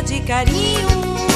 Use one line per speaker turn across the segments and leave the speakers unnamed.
de carinho.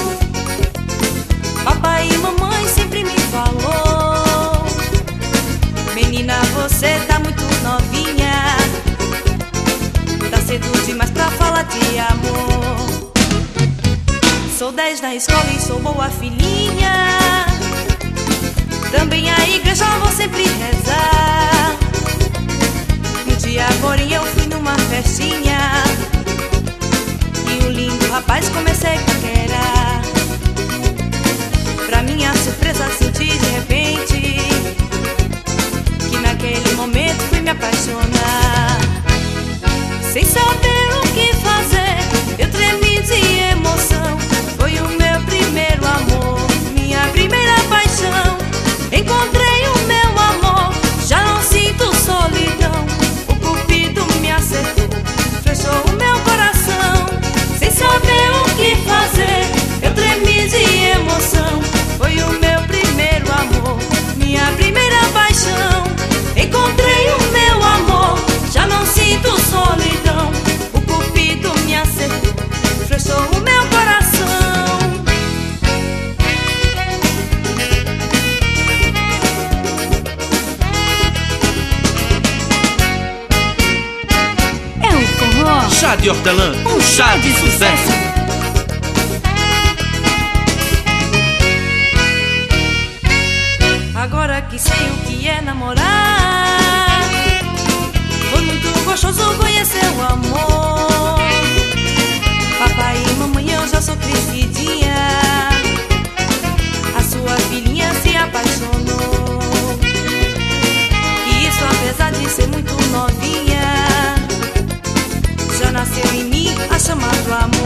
Papai e mamãe sempre me falou: menina, você tá muito novinha, tá cedo demais pra falar de amor. Sou 10 na escola e sou boa filhinha, também a igreja vou sempre rezar. Um dia, porém, eu fui numa festinha e um lindo rapaz comecei a paquerar. Pra minha surpresa senti de repente que naquele momento fui me apaixonar. Sem saber o que fazer, eu tremi de emoção. Foi o meu primeiro amor, minha primeira paixão. Encontrei o meu amor, já não sinto solidão. O cupido me acertou, fechou o meu coração. Sem saber o que fazer, eu tremi de emoção. Foi o meu primeiro amor, minha primeira paixão. Encontrei o meu amor, já não sinto solidão. O cupido me acertou, fechou o meu coração.
É o forró
Chá de hortelã,
um
chá de sucesso.
Agora que sei o que é namorar, foi muito gostoso conhecer o amor. Papai e mamãe, eu já sou crescidinha, a sua filhinha se apaixonou. E isso apesar de ser muito novinha, já nasceu em mim a chama do amor.